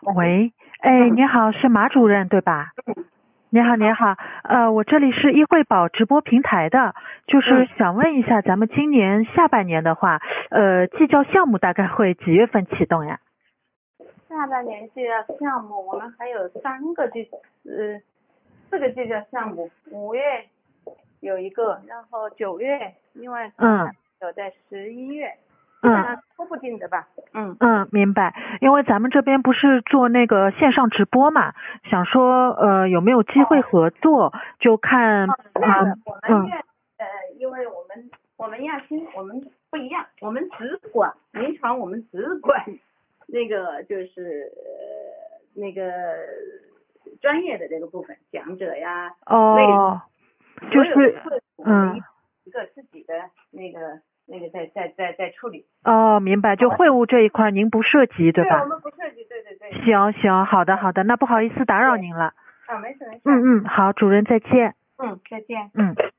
喂，哎，你好，是马主任对吧？你好，你好，我这里是易惠宝直播平台的，就是想问一下，咱们今年下半年的话，技教项目大概会几月份启动呀？ 下半年技教项目，我们还有四个技教项目，5月有一个，然后9月，另外有在11月，基本上都不定的吧。 明白。因为咱们这边不是做那个线上直播嘛，想说有没有机会合作，就看因为我们亚青我们不一样，我们只管临床，我们只管那个就是那个专业的这个部分，讲者呀， 就是一个自己的那个在处理。 明白，就会务这一块您不涉及对吧？ 对，我们不涉及，对。 行，好的，那不好意思打扰您了。 没事。 好，主任再见。 再见。